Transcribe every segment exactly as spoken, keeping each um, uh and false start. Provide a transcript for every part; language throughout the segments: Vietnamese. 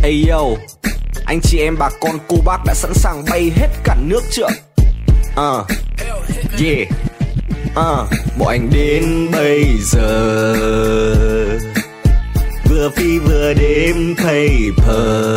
Ey yo, anh chị em bà con cô bác đã sẵn sàng bay hết cả nước chưa? Uh, yeah, uh, bọn anh đến bây giờ vừa phi vừa đêm thầy phờ,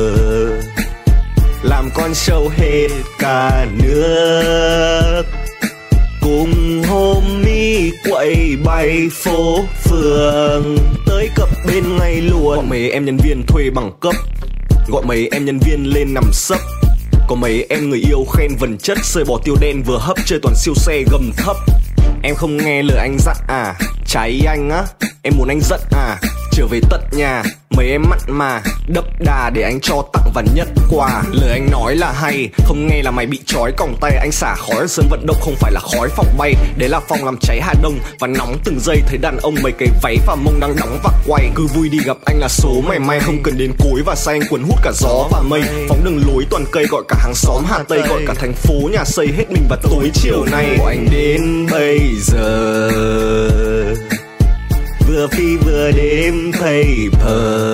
làm con show hết cả nước, cùng homie quậy bay phố phường, tới cập bên ngay luôn. Gọi mấy em nhân viên thuê bằng cấp, gọi mấy em nhân viên lên nằm sấp, có mấy em người yêu khen vần chất, sơi bỏ tiêu đen vừa hấp, chơi toàn siêu xe gầm thấp. Em không nghe lời anh dặn à, trái ý anh á, em muốn anh giận à, trở về tận nhà mấy em mặn mà đậm đà để anh cho tặng và nhất quà. Lời anh nói là hay, không nghe là mày bị trói còng tay. Anh xả khói ở sân vận động không phải là khói phòng bay, đấy là phòng làm cháy Hà Đông và nóng từng giây. Thấy đàn ông mấy cái váy và mông đang đóng và quay, cứ vui đi gặp anh là số mày may, không cần đến cối và say anh cuốn hút cả gió và mây. Phóng đường lối toàn cây gọi cả hàng xóm Hà Tây, gọi cả thành phố nhà xây hết mình vào tối chiều nay. Của anh đến bây giờ vừa phi vừa đêm thầy phờ,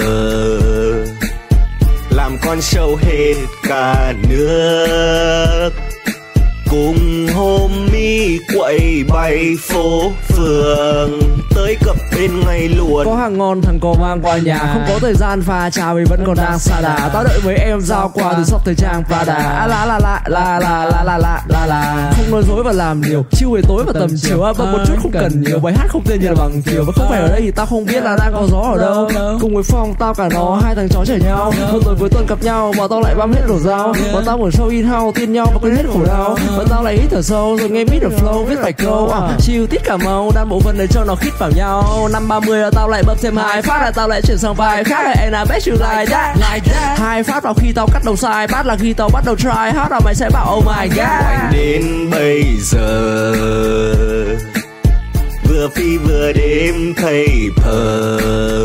làm con show hết cả nước, cùng homie quậy bay phố phường, tới cập bên ngay luôn. Có hàng ngon thằng có mang qua nhà, không có thời gian pha trà vì vẫn còn đang xa đà. Tao đợi mấy em giao qua từ shop thời trang Prada. À, la la la la la la la la la la. Không nói dối và làm nhiều, chiêu về tối và tầm chiều. À, một chút không cần nhiều, bài hát không tên như là bằng kiều. Và không phải ở đây thì tao không biết là đang có gió ở đâu. Cùng với Phong tao cả nó hai thằng chó chở nhau, một tuần cuối tuần gặp nhau và tao lại băm hết đổ dao. Và tao mở show in house tiên nhau và quên hết khổ đau. Và tao lại hít thở sâu rồi nghe beat the flow viết vài câu. À, chill tít cả màu đan bộ phận để cho nó khít vào nhau. Năm ba mươi là tao lại bập thêm hai phát, là tao lại chuyển sang vai khác. And I bet you like that, like that. Hai phát vào khi tao cắt đầu sai, bát là khi tao bắt đầu try hard là mày sẽ bảo oh my god. Anh đến bây giờ vừa phi vừa đêm thầy phờ,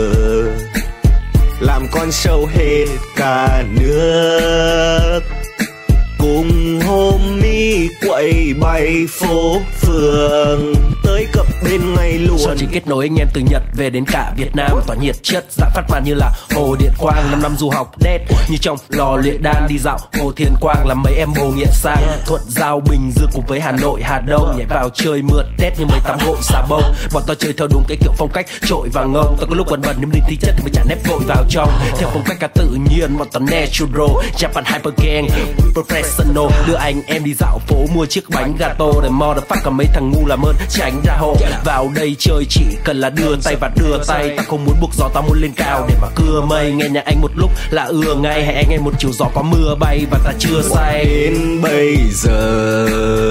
làm con show hết cả nước, cùng homie quậy bay phố phường, tới cập bên ngay luôn. Show chỉ kết nối anh em từ Nhật về đến cả Việt Nam, tỏa nhiệt chất dạng phát màn như là hồ Điện Quang. Năm năm du học đét như trong lò luyện đan, đi dạo hồ Thiên Quang làm mấy em bồ nghiện sang. Thuận Giao Bình Dương cùng với Hà Nội Hà Đông, nhảy vào chơi mượt đét như mấy tắm gội xà bông. Bọn tao chơi theo đúng cái kiểu phong cách trội và ngông, tao có lúc bần bần nhưng đi tí chất thì mới chả nép vội vào trong. Theo phong cách cả tự nhiên, bọn tao natural, Japan Hyper Gang, professional. Đưa anh em đi dạo phố mua chiếc bánh gato để motherfucker mấy thằng ngu làm ơn tránh ra hồ. Vào đây chơi chỉ cần là đưa tay và đưa tay, tao không muốn buộc gió, tao muốn lên cao để mà cưa mây. Nghe nhạc anh một lúc là ưa ngay, hay anh em một chiều gió có mưa bay và ta chưa say. Đến bây giờ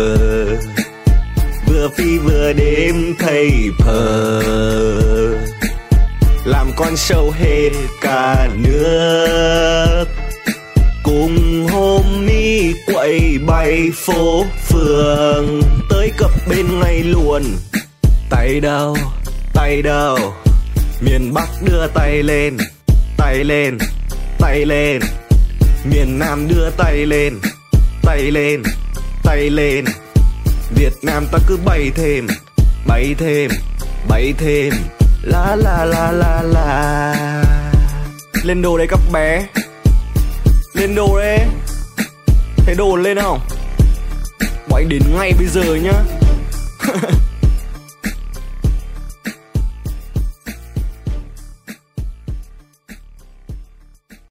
vừa phi vừa đêm thầy phờ, làm con show hết cả nước, cùng homie quậy bay phố phường, tới cập bên ngay luôn. Tay đâu, tay đâu, miền Bắc đưa tay lên, tay lên, tay lên, miền Nam đưa tay lên, tay lên, tay lên. Việt Nam ta cứ bay thêm, bay thêm, bay thêm, la la la la la. Lên đồ đấy các bé, lên đồ đấy, thấy đồ lên không? Bọn anh đến ngay bây giờ nhá.